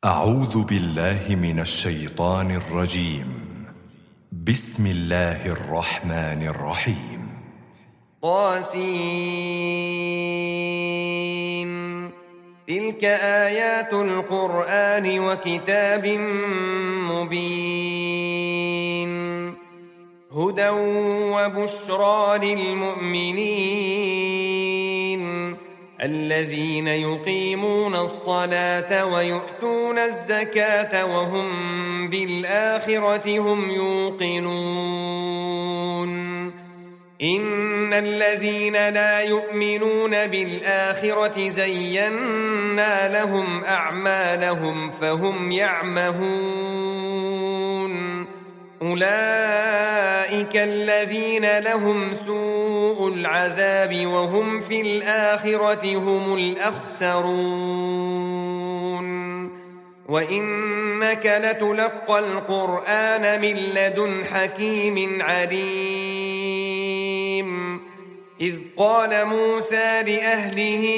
أعوذ بالله من الشيطان الرجيم. بسم الله الرحمن الرحيم. طاسين. تلك آيات القرآن وكتاب مبين هدى وبشرى للمؤمنين الذين يقيمون الصلاة ويؤتون الزكاة وهم بالآخرة هم يوقنون. إن الذين لا يؤمنون بالآخرة زينا لهم أعمالهم فهم يعمهون. أولئك الذين لهم سوء العذاب وهم في الآخرة هم الأخسرون. وإنك لتلقى القرآن من لدن حكيم عليم. إذ قال موسى لأهله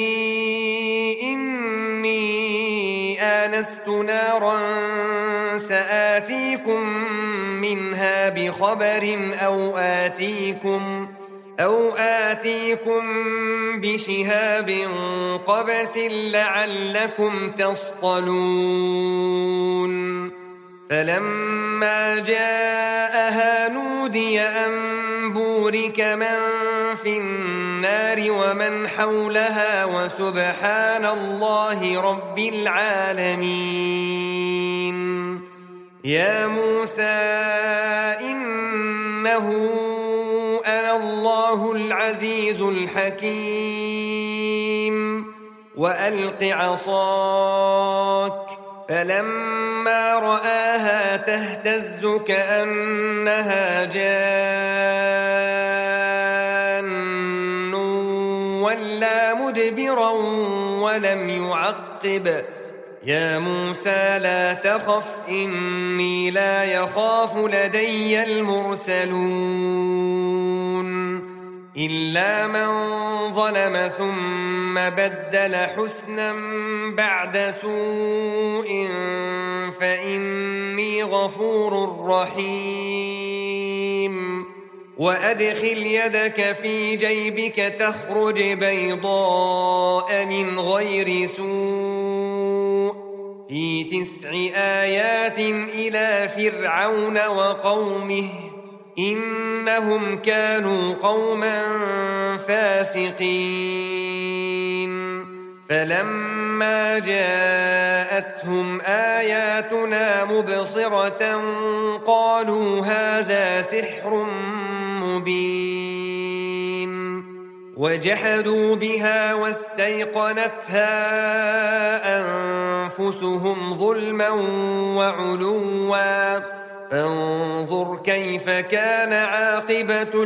إني آنست نارا سآتيكم منها بخبر أو آتيكم بشهاب قبس لعلكم تصطلون. فلما جاءها نودي أن بورك من في النار ومن حولها وسبحان الله رب العالمين. يا موسى إنه أنا الله العزيز الحكيم وألق عصاك. فلما رآها تهتز كأنها جان ولا مدبرا ولم يعقب. يا موسى لا تخف إني لا يخاف لدي المرسلون. إلا من ظلم ثم بدل حسنا بعد سوء فإني غفور رحيم. وأدخل يدك في جيبك تخرج بيضاء من غير سوء في 9 آيات إلى فرعون وقومه إنهم كانوا قوما فاسقين. فلما جاءتهم آياتنا مبصرة قالوا هذا سحر مبين. وجحدوا بها واستيقنتها أنفسهم ظلما وعلوا فانظر كيف كان عاقبة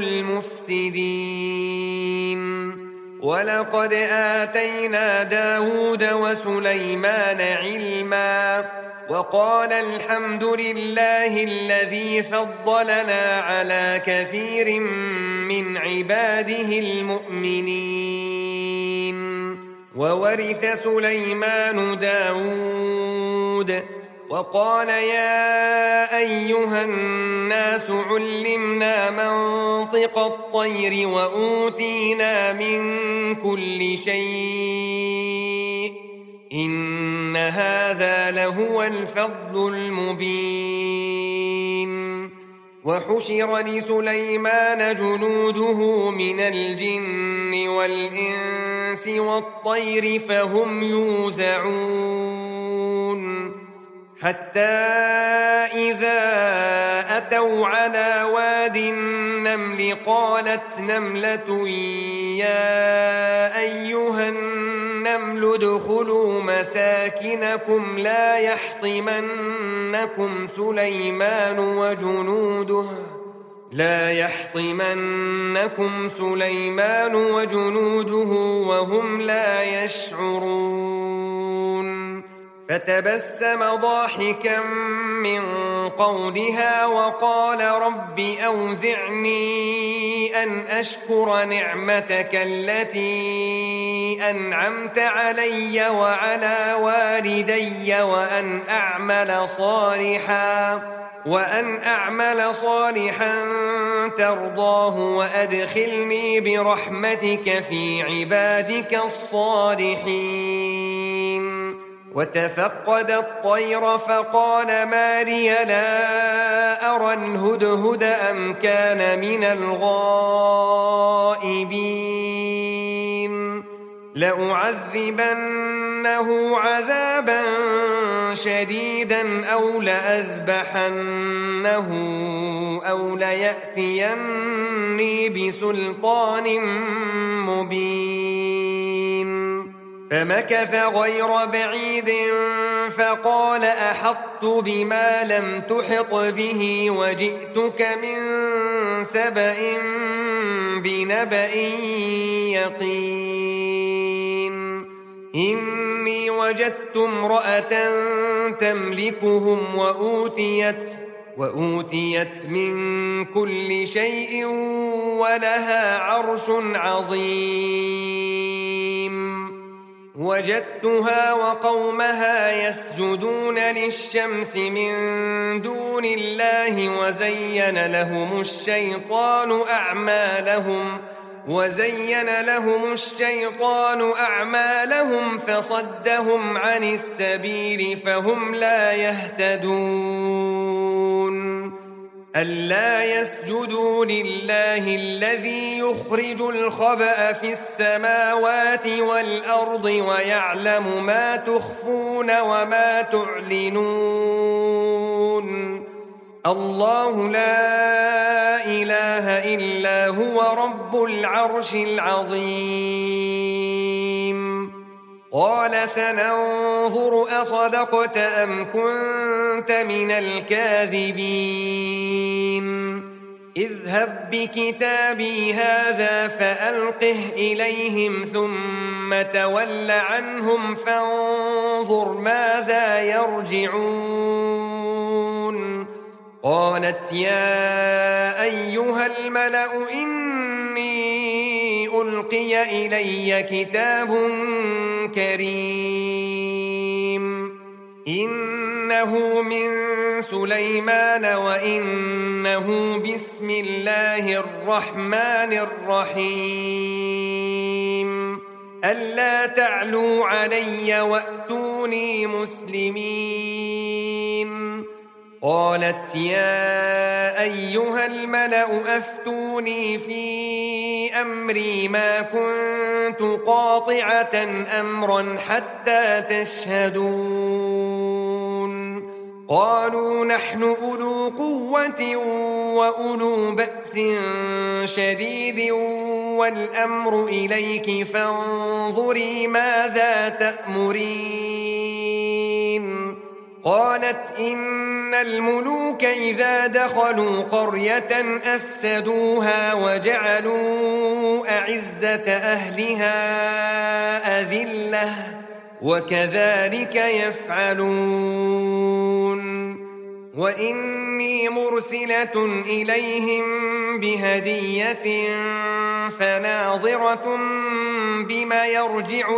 المفسدين. ولقد آتينا داود وسليمان علما وقال الحمد لله الذي فضلنا على كثير من عباده المؤمنين. وورث سليمان داود وقال يا أيها الناس علمنا منطق الطير وأوتينا من كل شيء إن هذا لهو الفضل المبين. وحشر لسليمان جنوده من الجن والإنس والطير فهم يوزعون. حتى إذا أتوا على واد النمل قالت نملة يا أيها النمل ادخلوا مساكنكم لا يحطمنكم سليمان وجنوده وهم لا يشعرون. فتبسم ضاحكا من قولها وقال رب أوزعني أن أشكر نعمتك التي أنعمت علي وعلى والدي وأن أعمل صالحا ترضاه وأدخلني برحمتك في عبادك الصالحين. وتفقد الطير فقال ما لي لا أرى الهدهد أم كان من الغائبين لأعذبنه عذابا شديدا أو لأذبحنه أو ليأتيني بسلطان مبين. فمكث غير بعيد فقال أحطت بما لم تحط به وجئتك من سبأ بنبأ يقين. إني وجدت امرأة تملكهم وأوتيت من كل شيء ولها عرش عظيم. وجدتها وقومها يسجدون للشمس من دون الله وزين لهم الشيطان أعمالهم فصدهم عن السبيل فهم لا يهتدون. ألا يسجدوا لله الذي يخرج الخبأ في السماوات والأرض ويعلم ما تخفون وما تعلنون. الله لا إله إلا هو رب العرش العظيم. قال سننظر أصدقت أم كنت من الكاذبين. اذهب بكتابي هذا فألقه إليهم ثم تول عنهم فانظر ماذا يرجعون. قالت يا أيها الملأ إني ألقي إلي كتاب كريم إنه من سليمان وإنه بسم الله الرحمن الرحيم. ألا تعلوا علي وأتوني مسلمين. قالت يا أيها الملأ أفتوني في أمري ما كنت قاطعة أمرا حتى تشهدون. قالوا نحن أولو قوة وأولو بأس شديد والأمر إليك فانظري ماذا تأمرين. قالت إن الملوك إذا دخلوا قرية أفسدوها وجعلوا أعزة أهلها أذلة وكذلك يفعلون. وإني مرسلة إليهم بهدية فناظرة بما يرجع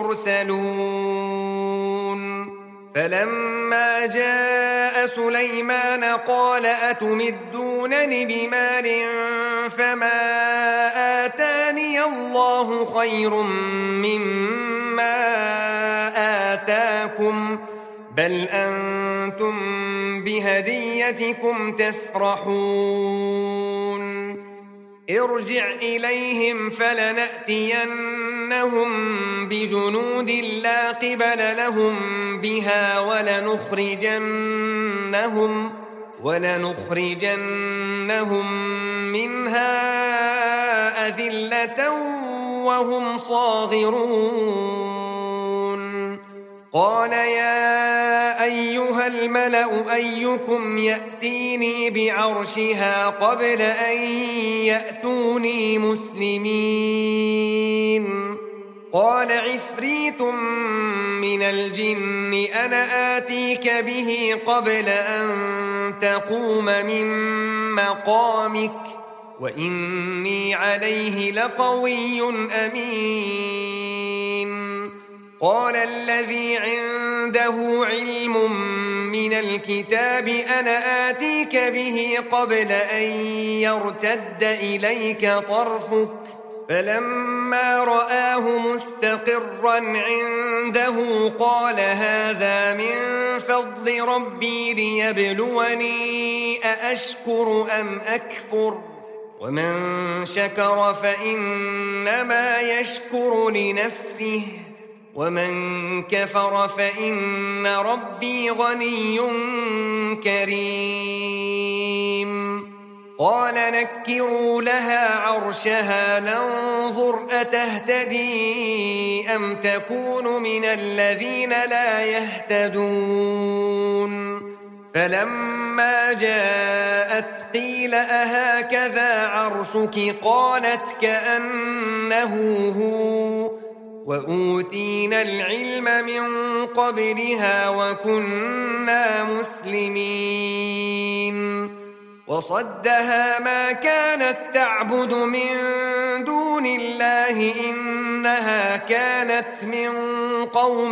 المرسلون. فلما جاء سليمان قال أتمدونني بمال فما آتاني الله خير مما آتاكم بل أنتم بهديتكم تفرحون. ارجع إليهم فلنأتينهم بجنود لا قبل لهم بها ولنخرجنهم منها أذلة وهم صاغرون. قال يا أيها الملأ أيكم يأتيني بعرشها قبل أن يأتوني مسلمين. قال عفريت من الجن أنا آتيك به قبل أن تقوم من مقامك وإني عليه لقوي أمين. قال الذي عنده علم من الكتاب أنا آتيك به قبل أن يرتد إليك طرفك فلما رآه مستقرا عنده قال هذا من فضل ربي ليبلوني أأشكر أم أكفر ومن شكر فإنما يشكر لنفسه ومن كفر فإن ربي غني كريم. قال نكروا لها عرشها ننظر أتهتدي أم تكون من الذين لا يهتدون. فلما جاءت قيل أهكذا عرشك قالت كأنه هو وأوتينا العلم من قبلها وكنا مسلمين. وصدها ما كانت تعبد من دون الله إنها كانت من قوم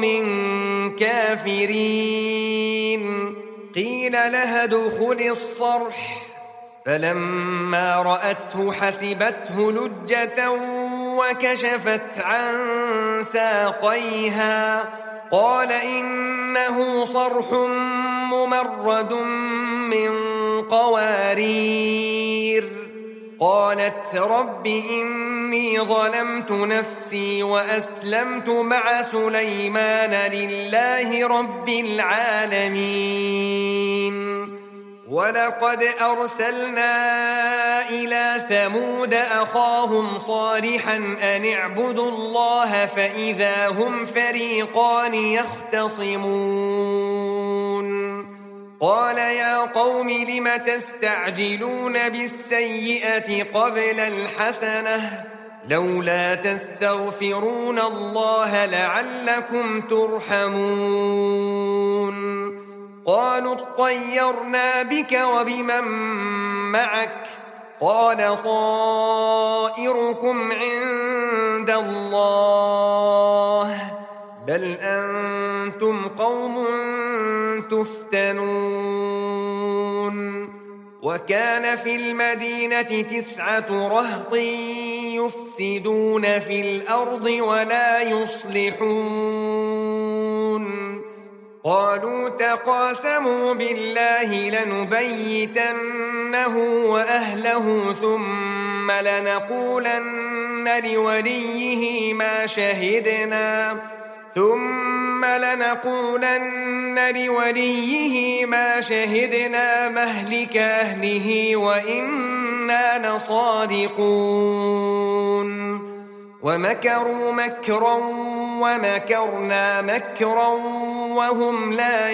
كافرين. قيل لها ادخل الصرح فلما رأته حسبته لجة وكشفت عن ساقيها قال إنه صرح ممرد من قوارير. قالت رب إني ظلمت نفسي وأسلمت مع سليمان لله رب العالمين. ولقد أرسلنا إلى ثمود أخاهم صالحا أن اعبدوا الله فإذا هم فريقان يختصمون. قال يا قوم لم تستعجلون بالسيئة قبل الحسنة لولا تستغفرون الله لعلكم ترحمون. قالوا اطيرنا بك وبمن معك قال طائركم عند الله بل أنتم قوم تفتنون. وكان في المدينة 9 رهط يفسدون في الأرض ولا يصلحون. قالوا تقاسموا بالله لنبيتنه وأهله ثم لنقولن لوليه ما شهدنا مهلك أهله وإنا لصادقون. ومكروا مكرا ومكرنا مكرا وهم لا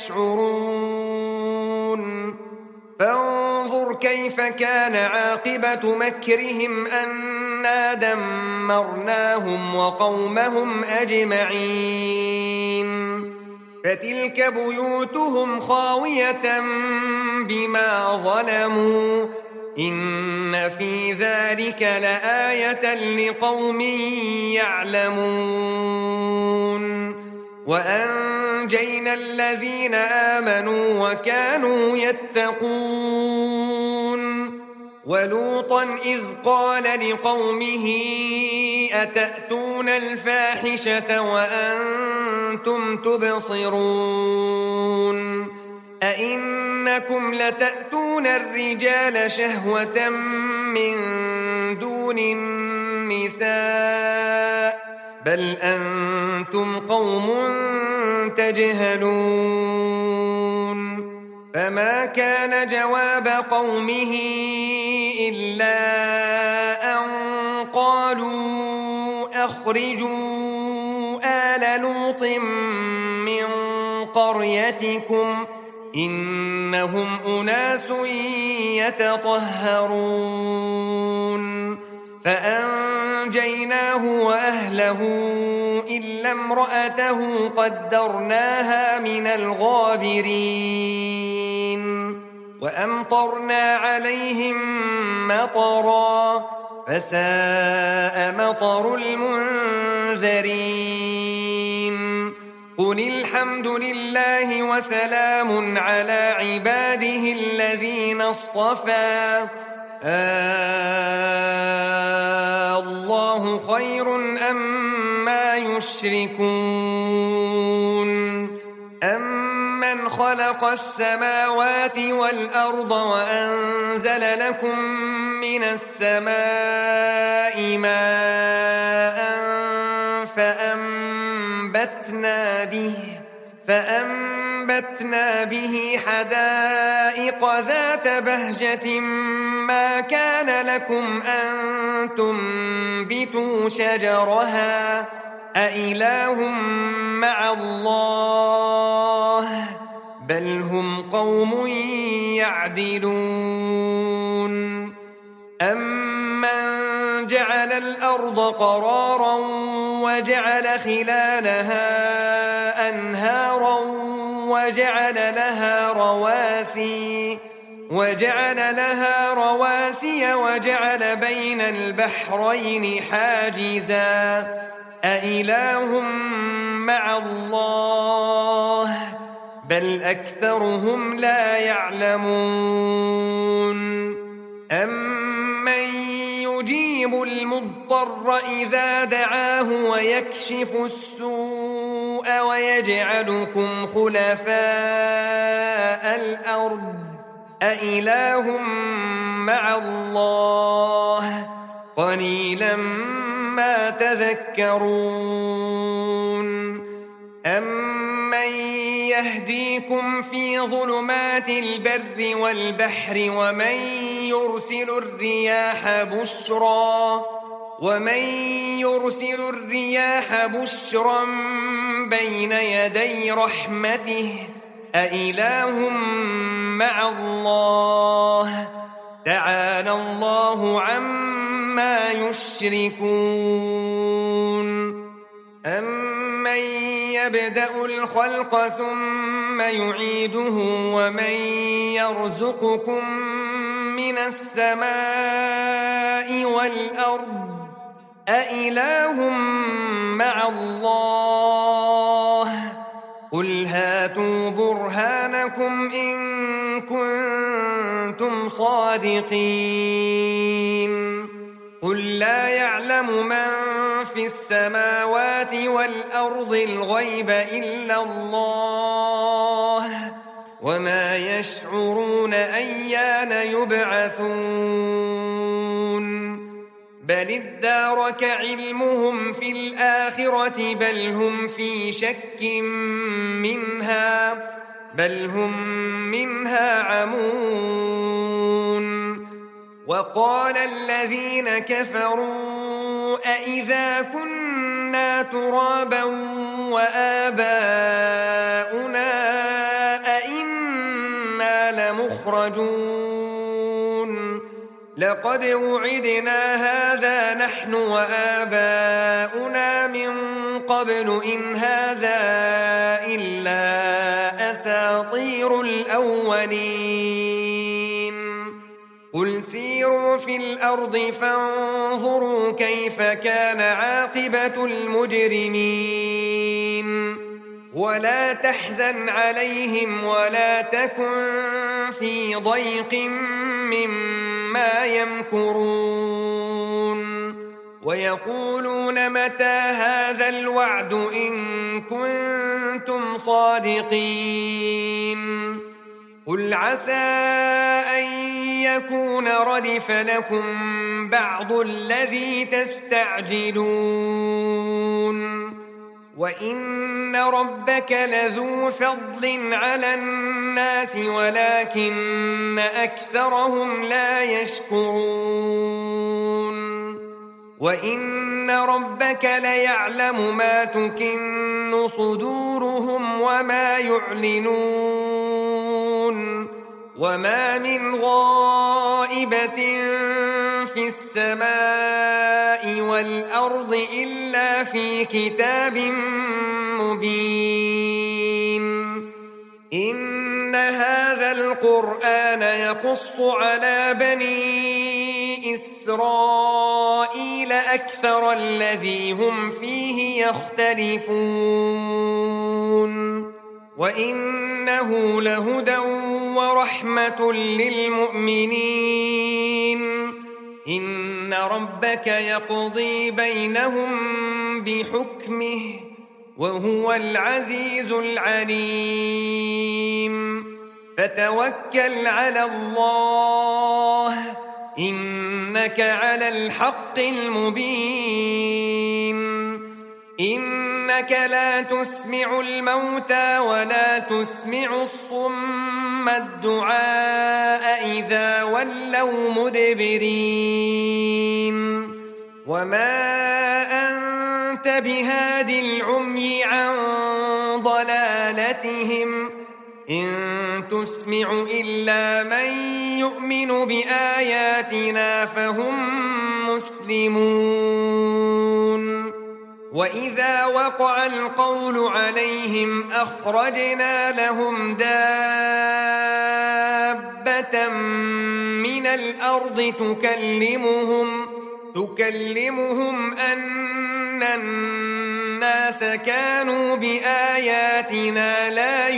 يشعرون. فانظر كيف كان عاقبة مكرهم أنا دمرناهم وقومهم أجمعين. فتلك بيوتهم خاوية بما ظلموا إن في ذلك لآية لقوم يعلمون. وأنجينا الذين آمنوا وكانوا يتقون. ولوطا إذ قال لقومه أتأتون الفاحشة وأنتم تبصرون أئنكم لتأتون الرجال شهوة من دون النساء بل أنتم قوم تجهلون. فما كان جواب قومه إلا أن قالوا أخرجوا آل لوط من قريتكم إنهم أناس يتطهرون. فأنجيناه وأهله إلا امرأته قدرناها من الغابرين وأمطرنا عليهم مطرا فساء مطر المنذرين قل الحمد لله وسلام على عباده الذين اصطفى الله خير أما يشركون أمن خلق السماوات والأرض وأنزل لكم من السماء ماء فأنبتنا به حدائق ذات بهجة ما كان لكم أن تنبتوا شجرها أإله مع الله بل هم قوم يعدلون أمن جعل الأرض قرارا وجعل خلالها أنهارا وجعل لها رواسي وجعل بين البحرين حاجزا أإله مع الله بل أكثرهم لا يعلمون أمن يجيب المضطر إذا دعاه ويكشف السوء ويجعلكم خلفاء الأرض أإله مع الله قليلا ما تذكرون أمن يهديكم في ظلمات البر والبحر ومن يرسل الرياح بشرا بين يدي رحمته أإله مع الله تعالى الله عما يشركون أمن يبدأ الخلق ثم يعيده ومن يرزقكم من السماء والأرض أإله مع الله قل هاتوا برهانكم إن كنتم صادقين قل لا يعلم من في السماوات والأرض الغيب إلا الله وما يشعرون أيان يبعثون بل ادارك علمهم في الآخرة بل هم في شك منها عمون وقال الذين كفروا أإذا كنا ترابا وآباؤنا أئنا لمخرجون لقد وعدنا هذا نحن وآباؤنا من قبل إن هذا إلا أساطير الأولين قل سيروا في الأرض فانظروا كيف كان عاقبة المجرمين ولا تحزن عليهم ولا تكن في ضيق مما يمكرون ويقولون متى هذا الوعد إن كنتم صادقين قل عسى أن يكون ردف لكم بعض الذي تستعجلون وإن ربك لذو فضل على الناس ولكن أكثرهم لا يشكرون وإن ربك ليعلم ما تكن صدورهم وما يعلنون وما من غائبة في السماء والأرض إلا في كتاب مبين إن هذا القرآن يقص على بني إسرائيل أكثر الذي هم فيه يختلفون وإنه لهدى ورحمة للمؤمنين إن ربك يقضي بينهم بحكمه وهو العزيز العليم فتوكل على الله إنك على الحق المبين إنك لا تسمع الموتى ولا تسمع الصم الدعاء إذا ولوا مدبرين وما أنت بهاد العمي عن ضلالتهم إن تسمع إلا من يؤمن بآياتنا فهم مسلمون وإذا وقع القول عليهم أخرجنا لهم دابة من الأرض تكلمهم أن الناس كانوا بآياتنا لا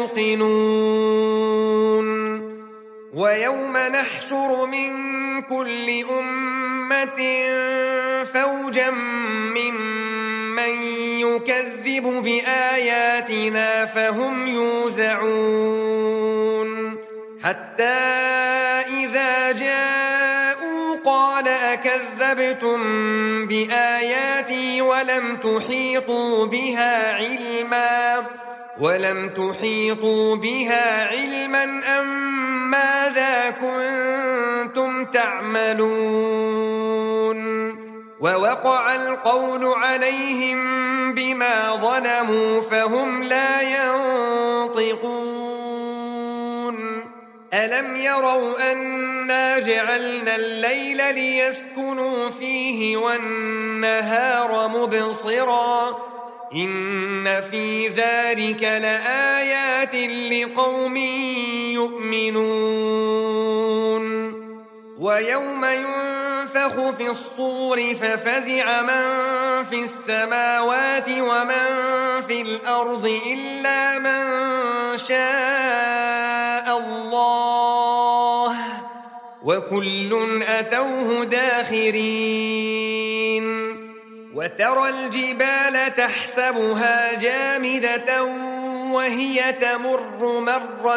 يوقنون ويوم نحشر من كل أمة فوجا ممن يكذب بآياتنا فهم يوزعون حتى إذا جاءوا قال أكذبتم بآياتي ولم تحيطوا بها علما أم ماذا كنتم تعملون ووقع القول عليهم بما ظلموا فهم لا ينطقون ألم يروا أنا جعلنا الليل ليسكنوا فيه والنهار مبصرا إن في ذلك لآيات لقوم يؤمنون ويوم ينفخ في الصور ففزع من في السماوات ومن في الأرض إلا من شاء الله وكل أتوه داخرين وترى الجبال تحسبها جامدة وهي تمر مر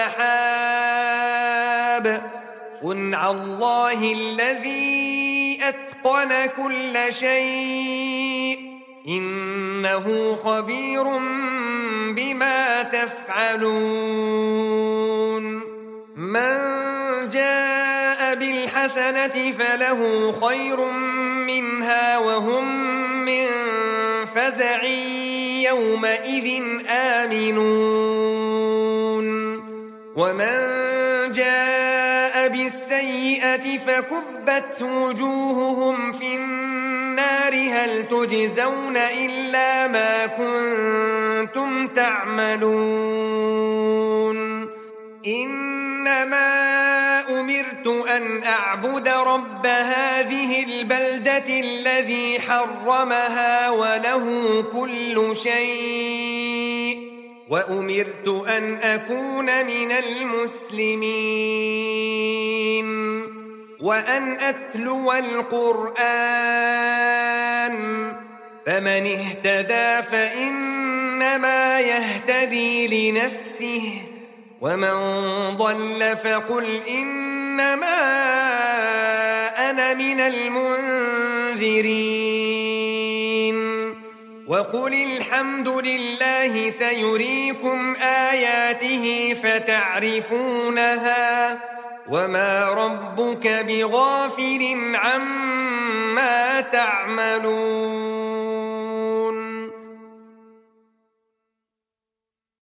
السحاب صنع الله الذي أتقن كل شيء إنه خبير بما تفعلون من جاء بالحسنة فله خير منها وهم من فزع يومئذ آمنون ومن جاء بالسيئة فكبت وجوههم في النار هل تجزون إلا ما كنتم تعملون إنما أمرت أن أعبد رب هذه البلدة الذي حرمها وله كل شيء وأمرت أن أكون من المسلمين وأن أتلو القرآن فمن اهتدى فإنما يهتدي لنفسه ومن ضل فقل إنما أنا من المنذرين وقل الحمد لله سيريكم آياته فتعرفونها وما ربك بغافل عما تعملون